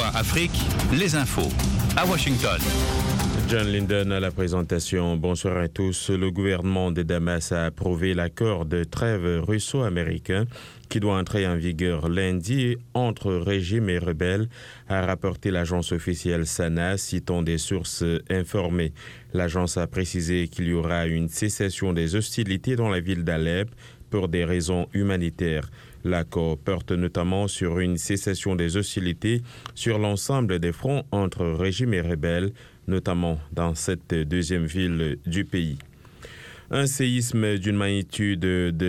VOA Afrique, les infos à Washington. John Linden à la présentation. Bonsoir à tous. Le gouvernement de Damas a approuvé l'accord de trêve russo-américain qui doit entrer en vigueur lundi entre régime et rebelles, a rapporté l'agence officielle SANA, citant des sources informées. L'agence a précisé qu'il y aura une cessation des hostilités dans la ville d'Alep pour des raisons humanitaires. L'accord porte notamment sur une cessation des hostilités sur l'ensemble des fronts entre régime et rebelles, notamment dans cette deuxième ville du pays. Un séisme d'une magnitude de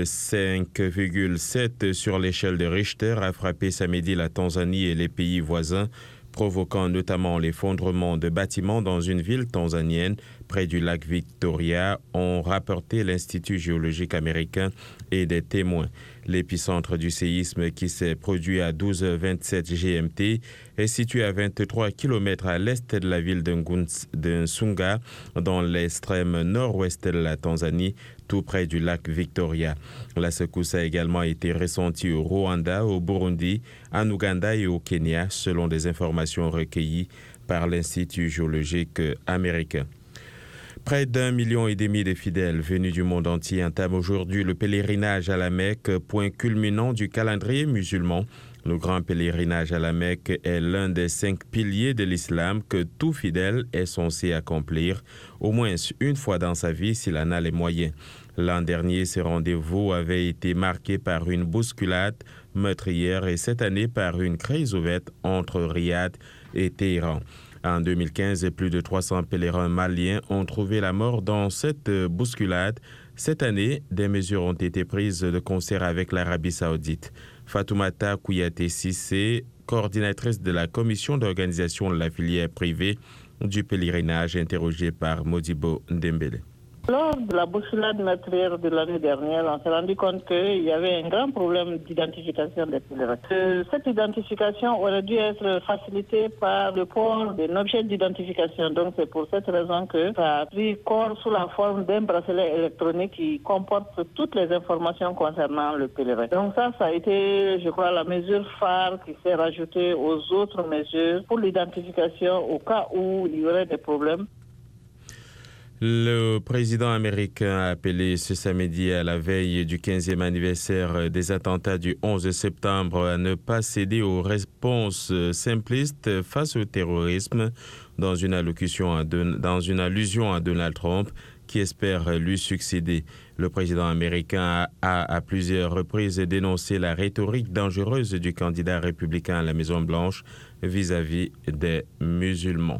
5,7 sur l'échelle de Richter a frappé samedi la Tanzanie et les pays voisins, provoquant notamment l'effondrement de bâtiments dans une ville tanzanienne près du lac Victoria, ont rapporté l'Institut géologique américain et des témoins. L'épicentre du séisme, qui s'est produit à 12h27 GMT, est situé à 23 km à l'est de la ville d'Nsunga, dans l'extrême nord-ouest de la Tanzanie, tout près du lac Victoria. La secousse a également été ressentie au Rwanda, au Burundi, en Ouganda et au Kenya, selon des informations recueillies par l'Institut géologique américain. Près d'1,5 million de fidèles venus du monde entier entament aujourd'hui le pèlerinage à la Mecque, point culminant du calendrier musulman. Le grand pèlerinage à la Mecque est l'un des 5 piliers de l'islam que tout fidèle est censé accomplir au moins une fois dans sa vie s'il en a les moyens. L'an dernier, ce rendez-vous avait été marqué par une bousculade meurtrière et cette année par une crise ouverte entre Riyad et Téhéran. En 2015, plus de 300 pèlerins maliens ont trouvé la mort dans cette bousculade. Cette année, des mesures ont été prises de concert avec l'Arabie saoudite. Fatoumata Kouyaté Sissé, coordinatrice de la commission d'organisation de la filière privée du pèlerinage, interrogée par Modibo Ndembele. Lors de la bousculade meurtrière de l'année dernière, on s'est rendu compte qu'il y avait un grand problème d'identification des pèlerins. Cette identification aurait dû être facilitée par le port d'un objet d'identification. Donc c'est pour cette raison que ça a pris corps sous la forme d'un bracelet électronique qui comporte toutes les informations concernant le pèlerin. Donc ça a été, je crois, la mesure phare qui s'est rajoutée aux autres mesures pour l'identification au cas où il y aurait des problèmes. Le président américain a appelé ce samedi à la veille du 15e anniversaire des attentats du 11 septembre à ne pas céder aux réponses simplistes face au terrorisme dans une allusion à Donald Trump qui espère lui succéder. Le président américain a à plusieurs reprises dénoncé la rhétorique dangereuse du candidat républicain à la Maison-Blanche vis-à-vis des musulmans.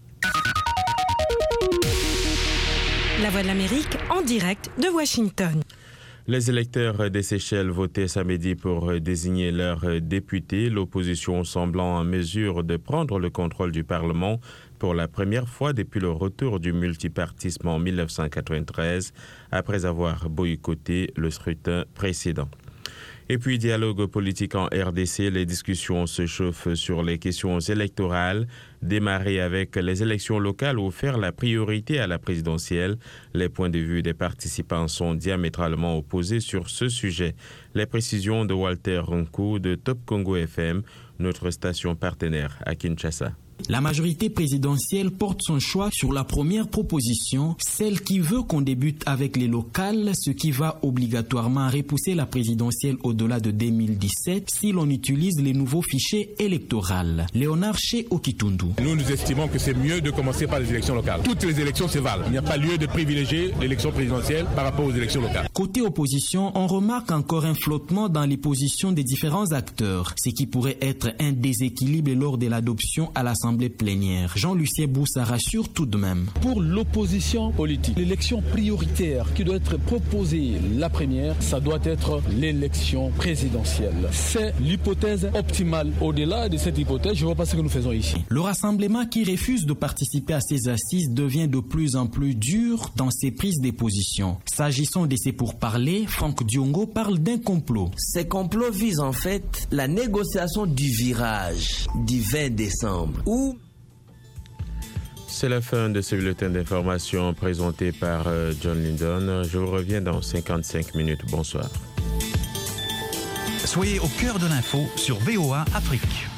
La Voix de l'Amérique en direct de Washington. Les électeurs des Seychelles votaient samedi pour désigner leurs députés, l'opposition semblant en mesure de prendre le contrôle du Parlement pour la première fois depuis le retour du multipartisme en 1993, après avoir boycotté le scrutin précédent. Et puis, dialogue politique en RDC, les discussions se chauffent sur les questions électorales. Démarrer avec les élections locales ou faire la priorité à la présidentielle. Les points de vue des participants sont diamétralement opposés sur ce sujet. Les précisions de Walter Ronkou de Top Congo FM, notre station partenaire à Kinshasa. La majorité présidentielle porte son choix sur la première proposition, celle qui veut qu'on débute avec les locales, ce qui va obligatoirement repousser la présidentielle au-delà de 2017 si l'on utilise les nouveaux fichiers électoraux. Léonard Ché Okitundu. Nous estimons que c'est mieux de commencer par les élections locales. Toutes les élections se valent. Il n'y a pas lieu de privilégier l'élection présidentielle par rapport aux élections locales. Côté opposition, on remarque encore un flottement dans les positions des différents acteurs, ce qui pourrait être un déséquilibre lors de l'adoption à l'Assemblée plénière. Jean-Lucien Boussa rassure tout de même. Pour l'opposition politique, l'élection prioritaire qui doit être proposée la première, ça doit être l'élection présidentielle. C'est l'hypothèse optimale. Au-delà de cette hypothèse, je ne vois pas ce que nous faisons ici. Le rassemblement qui refuse de participer à ces assises devient de plus en plus dur dans ses prises de position. S'agissant de ces pourparlers, Franck Diongo parle d'un complot. Ces complots visent en fait la négociation du virage du 20 décembre où c'est la fin de ce bulletin d'information présenté par John Linden. Je vous reviens dans 55 minutes. Bonsoir. Soyez au cœur de l'info sur VOA Afrique.